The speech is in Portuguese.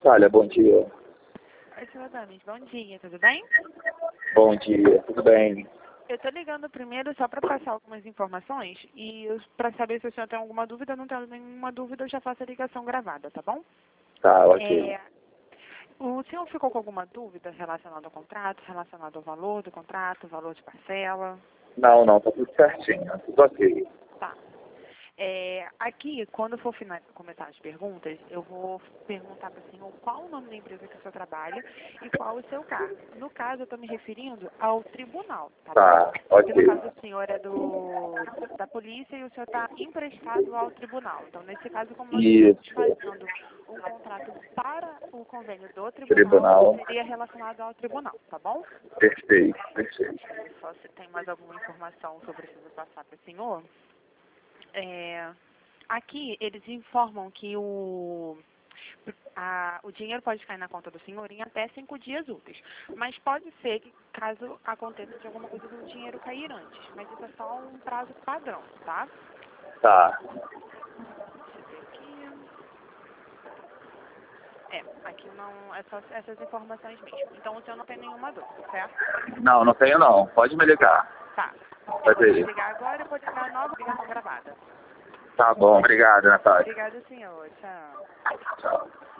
Olha, bom dia. Oi, senhor Dames, bom dia, tudo bem? Bom dia, tudo bem? Eu tô ligando primeiro só para passar algumas informações e para saber se o senhor tem alguma dúvida. Não tendo nenhuma dúvida, eu já faço a ligação gravada, tá bom? Tá, ok. O senhor ficou com alguma dúvida relacionada ao contrato, relacionado ao valor do contrato, valor de parcela? Não, tá tudo certinho, tudo ok. Tá. Aqui, quando eu for começar as perguntas, eu vou perguntar para o senhor qual o nome da empresa que o senhor trabalha e qual o seu cargo. No caso, eu estou me referindo ao tribunal, tá bom? Tá, Porque no ok. caso o senhor é da polícia e o senhor está emprestado ao tribunal. Então, nesse caso, como nós estamos Isso, fazendo um contrato para o convênio do tribunal, tribunal, seria relacionado ao tribunal, tá bom? perfeito, perfeito. Só se tem mais alguma informação que eu preciso passar para o senhor. Aqui eles informam que o dinheiro pode cair na conta do senhor em até 5 dias úteis. Mas pode ser que, caso aconteça de alguma coisa, do dinheiro cair antes. Mas isso é só um prazo padrão, tá? Tá, Deixa eu ver aqui. Aqui não, é só essas informações mesmo. Então o senhor não tem nenhuma dúvida, certo? não tenho não, pode me ligar. Tá. Eu Pode vou ir. desligar agora e vou ligar a nova ligação gravada. Tá bom, obrigado, Natália. Obrigada, senhor. Tchau. Tchau.